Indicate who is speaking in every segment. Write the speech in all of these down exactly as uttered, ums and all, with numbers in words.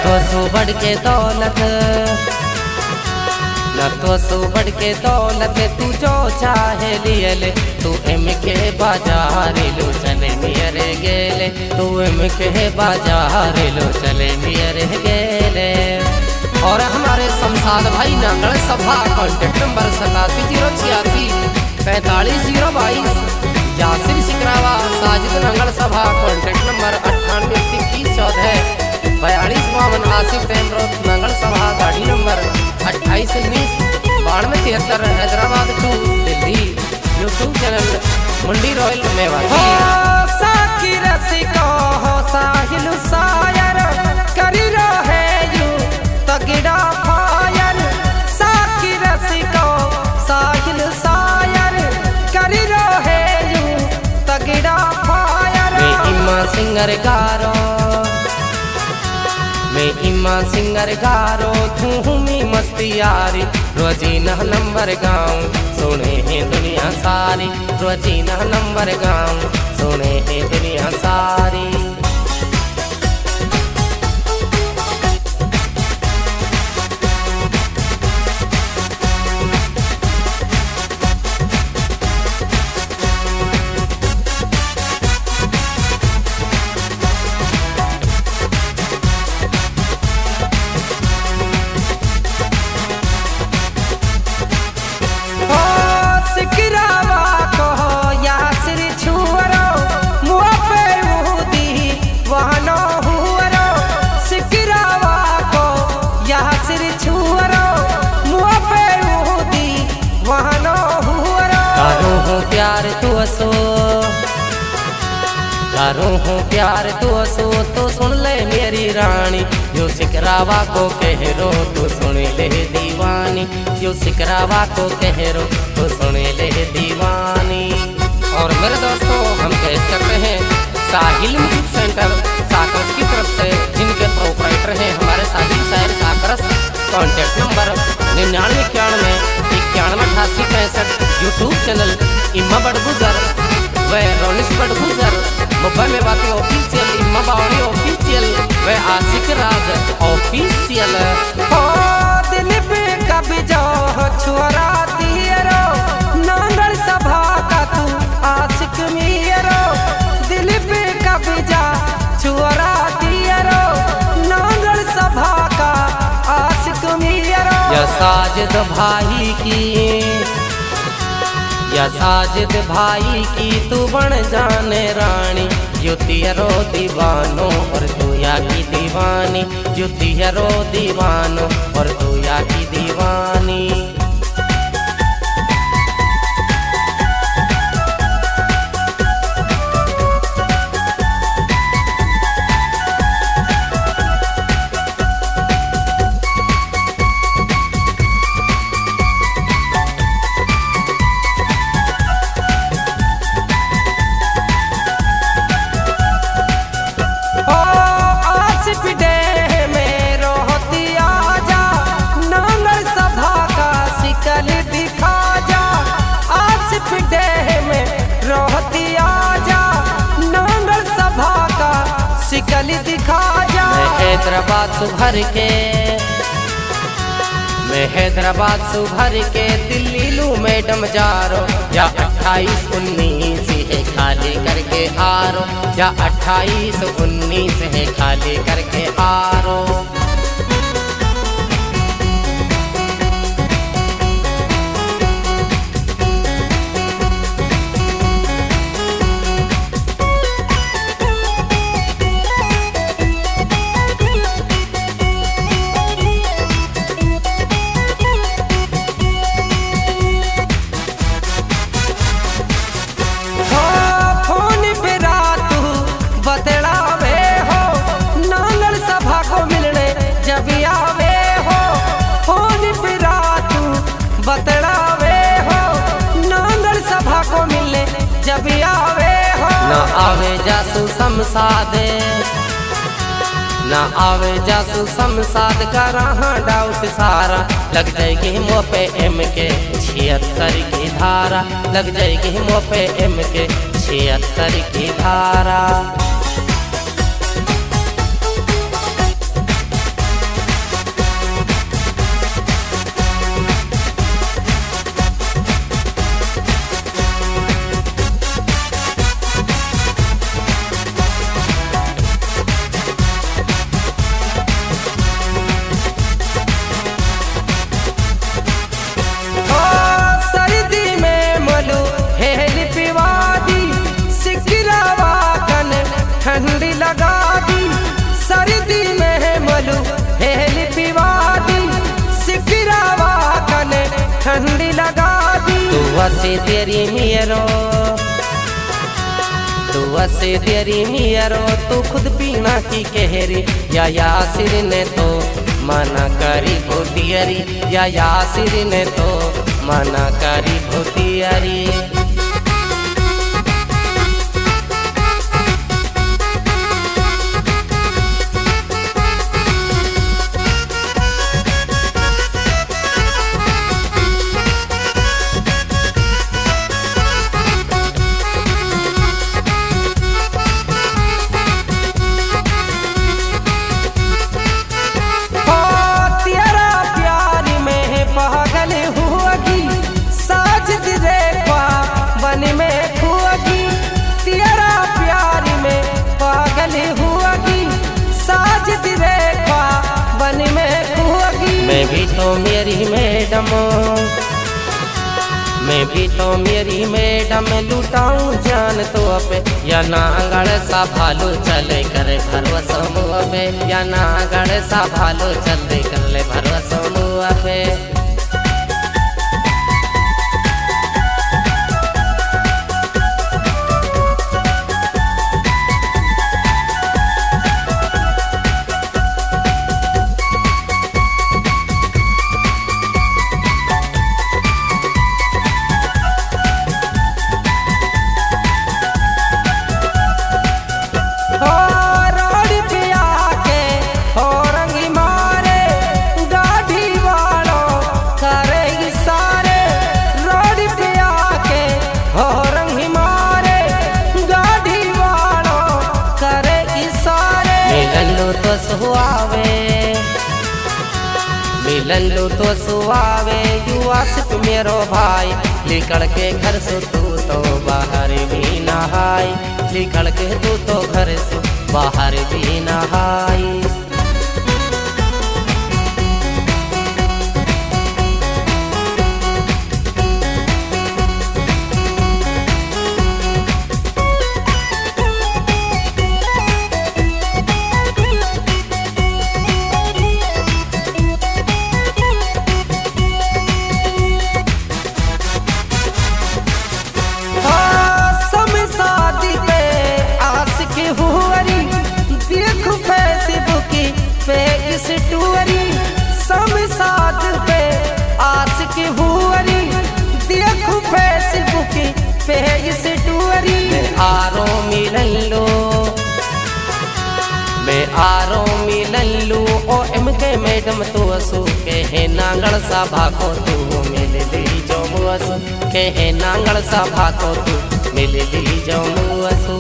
Speaker 1: तो सो बढ़ के दौलत, न तो सो बढ़ के दौलत, तू जो चाहे लिए ले, तू एम के बाजार लो चले मेरे गेले, तू एम के बाजार लो चले मेरे गेले। और हमारे शमशाद भाई नांगल सभा कॉन्टेक्ट नंबर सतासी जीरो छियासी पैंतालीस जीरो बाईस, यासिर सिकरावा साजिद नांगल सभा कॉन्टेक्ट नंबर अट्ठानवे इक्कीस चौदह बयालीस बावन, आसिफ प्रेमरोत नांगल सभा गाड़ी नंबर अट्ठाईस उन्नीस बानवे तिहत्तर, Hyderabad to Delhi. YouTube channel Mundi royal Mewati.
Speaker 2: साकी रसिको हो साहिल सायर करी रहे यू तगड़ा फायर, साकी रसिको साहिल सायर करी रहे यू तगड़ा फायर।
Speaker 1: मैं इमा सिंगर गारो, मैं इमा सिंगर गारो, तू मी मस्ती यारी, रोजीना नंबर गाऊं सुने है दुनिया सारी, रोजीना नंबर गाऊं सुने है दुनिया सारी। प्यार तू असो करो हूँ प्यार तू असो, तो सुन ले मेरी रानी, जो सिकरावा को कह रो तो सुन ले दीवानी, जो सिकरावा को कह रो तो सुन ले दीवानी। और मेरे दोस्तों हम पेश करते हैं साहिल म्यूजिक सेंटर साकरस की तरफ से, जिनके प्रोपराइटर हैं हमारे साहिल शायर साकरस। कॉन्टेक्ट नंबर निन्यानवे इक्यानवे इक्यानवे अठासी पैंसठ। यूट्यूब चैनल इम्मा बड़गुजर व रोनिस बड़गुजर। मोबाइल में बातें ऑफिशियल इम्मा बावनी ऑफिशियल व आशिक राज ऑफिशियल।
Speaker 2: हो दिल पे कभी जाओ छुरा दियरो, नांगल सभा का तू आशिक मेरो, दिल पे कभी जा छुरा दियरो, नांगल सभा का आशिक मेरो।
Speaker 1: या साजिद भाई की, या साजिद भाई की तू बन जाने रानी, जो तेरो दीवानो और तू या की दीवानी, जो तेरो दीवानो और तू या की दीवानी।
Speaker 2: दिखा जा
Speaker 1: मैं हैदराबाद सुभर के, मैं हैदराबाद सुभर के दिल्ली लू मैडम जारो, या अट्ठाईस उन्नीस है खाली करके आरो, या अट्ठाईस उन्नीस है खाली करके आरो। न आवे जासू समसादे, न आवे जासू समसाद का रहा डाउट सारा, लग जाएगी मुँह पे एम के छिहत्तर की धारा, लग जाएगी मुँह पे एम के छिहत्तर की धारा। तू हंसे तेरी मियरो तू हंसे तेरी मियरो तू खुद पीना की कहरी या यासिर ने तो मना करी भूतियरी या यासिर ने तो मना करी भूतियरी। मैं भी तो मेरी मैडम मैं भी तो मेरी मैडम लुटाऊं जान तो अपे या नागड़ सा भालो चले करे भरोसा मुँह या नागड़ सा भालो चले कर ले भरोसा मुँह पे। तो सुहावे मिलन लो तो सुहावे युवा सिर्फ मेरो भाई निकल के घर से तू तो बाहर भी नहाई निकल के तू तो घर से बाहर भी नहाई। सम साथ पे आशिक हुअरी देखो फेसबुक पे इस टूअरी मैं आरो मिलन लो मैं आरो मिलन लो ओ एम के मैडम तो असु के है नांगड़ सा भाको तू मिल ली जो मुअसु के है नांगड़ सा भाको तू मिल ली जो मुअसु।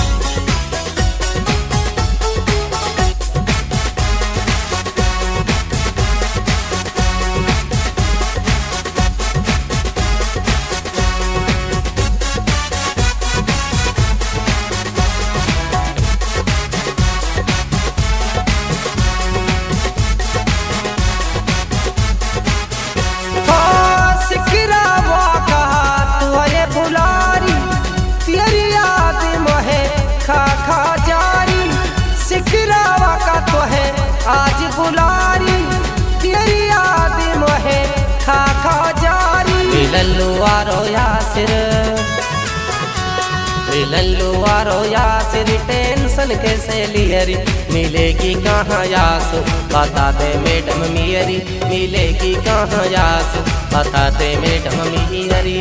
Speaker 1: आज बुलारी तेरी याद मोहे खा खा जारी मिलन लो आरो यासिर मिलन लो आरो यासिर टेंशन कैसे लियरी मिलेगी कहाँ यासु बता दे मैडम मियरी मिलेगी कहाँ यासु बता दे मैडम मियरी।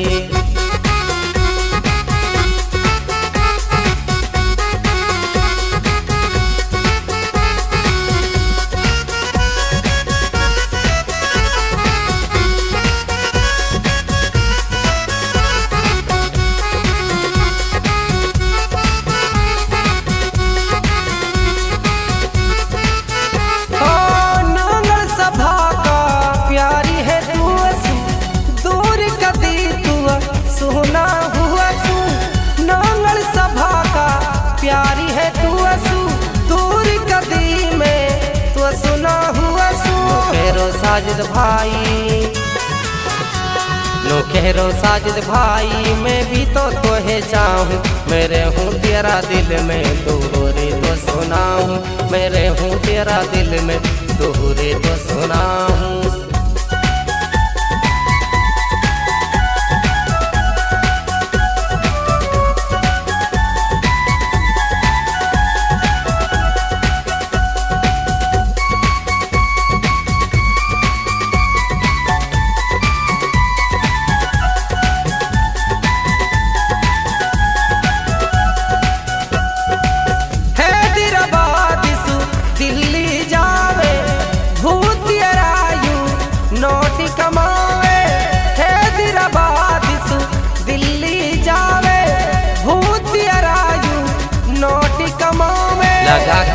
Speaker 1: सुना हुआ सू नांगल सभा का प्यारी है तू असू दूर कदी में तू सुना हुआ सू केरो साजिद भाई नो केरो साजिद भाई मैं भी तो तोहे चाहूँ मेरे हूँ तेरा दिल में दोहरे तो सुना हूँ मेरे हूँ तेरा दिल में दोहरे तो सुना हूँ।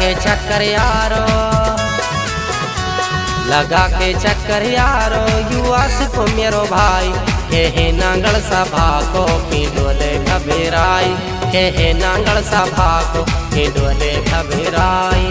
Speaker 1: के चक्कर यारो, लगा के चक्कर यारो युवा सिर्फ मेरो भाई, के नांगल सभा को पिंडोले घबराई, के नांगल सभा को पिंडोले घबराई।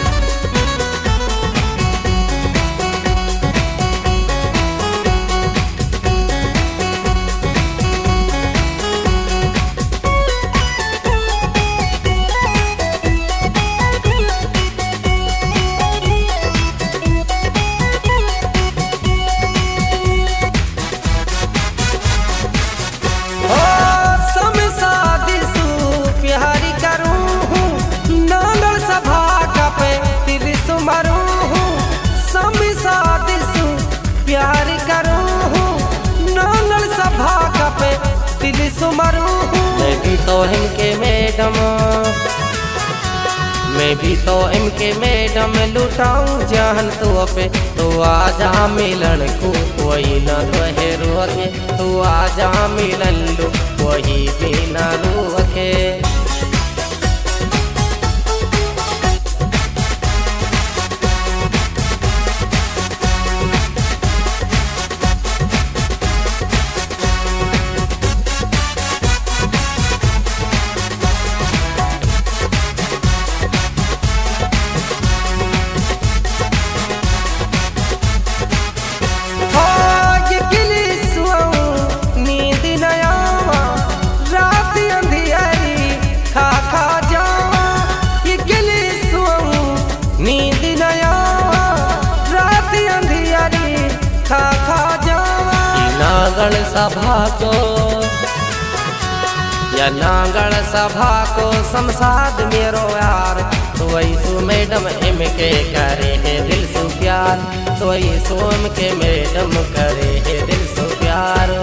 Speaker 2: प्यार करूँ नांगल सभा का पे दिल सुमरूँ।
Speaker 1: मैं भी तो इनके मैडम, मैं भी तो इनके मैडम लुटाऊं जान तो पे, तो आजा मिलन को कोई न रहे रोके, तो आजा मिलन लो कोई भी न रोके। नांगल सभा को या नांगल सभा को समसाद मेरो यार, तो ऐसो मैडम इनके करे है दिल से प्यार, तो ऐसो इनके मैडम करे है दिल से प्यार।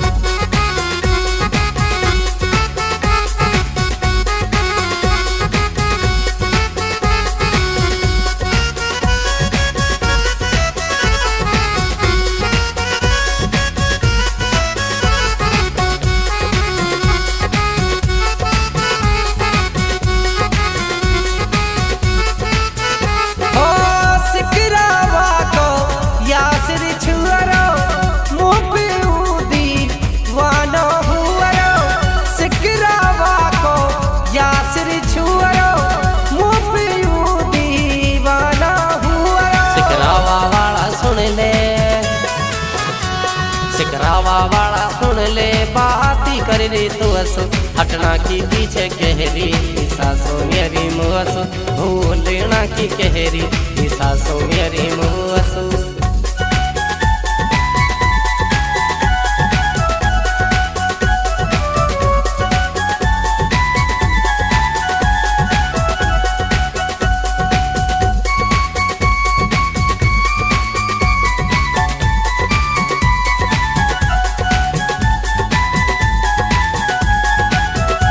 Speaker 1: सिकरावा वाला सुन ले बाती कर रे तो असो, हटना की पीछे कहरी सासो मेरी मुसो, भूलना की कहरी सासो मेरी मुसो।